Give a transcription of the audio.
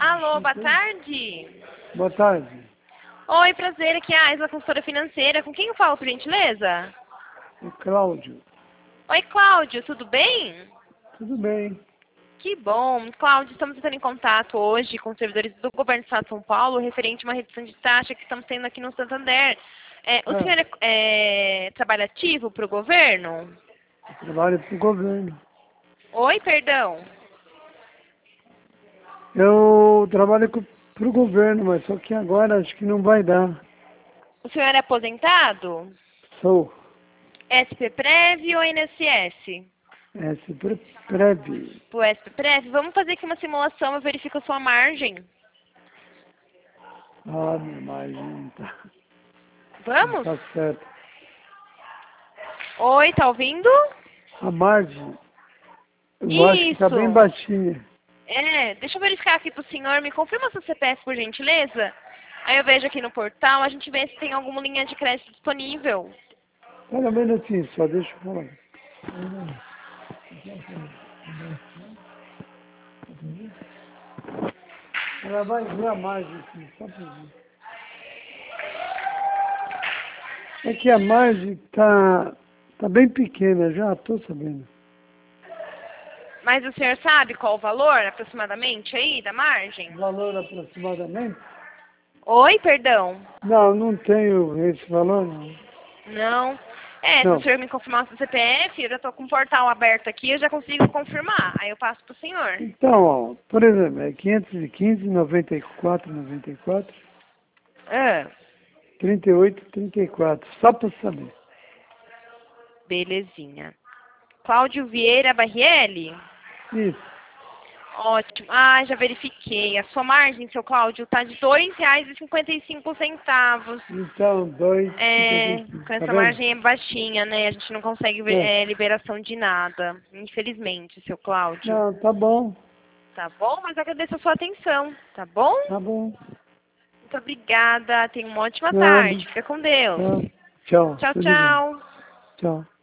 Alô, boa tarde. Boa tarde. Oi, prazer, aqui é a Isla, consultora financeira. Com quem eu falo, por gentileza? O Cláudio. Oi, Cláudio, tudo bem? Tudo bem. Que bom. Cláudio, estamos entrando em contato hoje com os servidores do Governo do Estado de São Paulo, referente a uma redução de taxa que estamos tendo aqui no Santander. O senhor trabalha ativo para o governo? Eu trabalho para o governo. Oi, perdão. Eu trabalho para o governo, mas só que agora acho que não vai dar. O senhor é aposentado? Sou SPPrev ou INSS? SPPrev. O SPPrev, vamos fazer aqui uma simulação, eu verifico a sua margem. Ah, minha margem tá, Vamos? tá certo. Oi, tá ouvindo? A margem, eu acho que está bem baixinha. Deixa eu verificar aqui pro senhor, me confirma seu CPF, por gentileza. Aí eu vejo aqui no portal, a gente vê se tem alguma linha de crédito disponível. Olha um minutinho só, deixa eu falar. Ela vai ver a margem aqui, só para ver. É que a margem tá bem pequena, já estou sabendo. Mas o senhor sabe qual o valor, aproximadamente, aí, da margem? Valor aproximadamente? Oi, perdão. Não tenho esse valor, não. Não. Se Não. o senhor me confirmar o seu CPF, eu já estou com o portal aberto aqui, eu já consigo confirmar. Aí eu passo pro senhor. Então, ó, por exemplo, é 515, 94, 94, Ah, 38, 34, só para saber. belezinha. Cláudio Vieira Barrielli? Isso. Ótimo. Ah, já verifiquei. A sua margem, seu Cláudio, está de R$ 2,55. Então, 2, Com tá essa vendo? margem é baixinha, né? A gente não consegue liberação de nada, infelizmente, seu Cláudio. Não, tá bom. Tá bom? Mas agradeço a sua atenção, tá bom? Tá bom. Muito obrigada. Tenha uma ótima Nada. tarde. Fica com Deus. Tchau. Tchau, Tudo bom. tchau. Tchau.